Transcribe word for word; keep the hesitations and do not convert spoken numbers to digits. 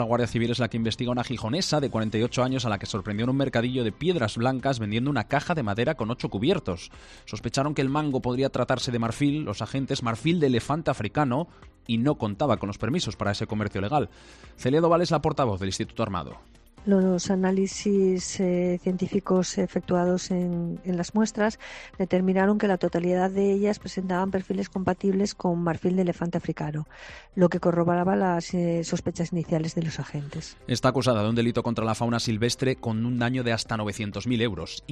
La Guardia Civil es la que investiga a una gijonesa de cuarenta y ocho años a la que sorprendió en un mercadillo de Piedras Blancas vendiendo una caja de madera con ocho cubiertos. Sospecharon que el mango podría tratarse de marfil, los agentes, marfil de elefante africano, y no contaba con los permisos para ese comercio legal. Celia Doval es la portavoz del Instituto Armado. Los análisis eh, científicos efectuados en, en las muestras determinaron que la totalidad de ellas presentaban perfiles compatibles con marfil de elefante africano, lo que corroboraba las eh, sospechas iniciales de los agentes. Está acusada de un delito contra la fauna silvestre con un daño de hasta novecientos mil euros.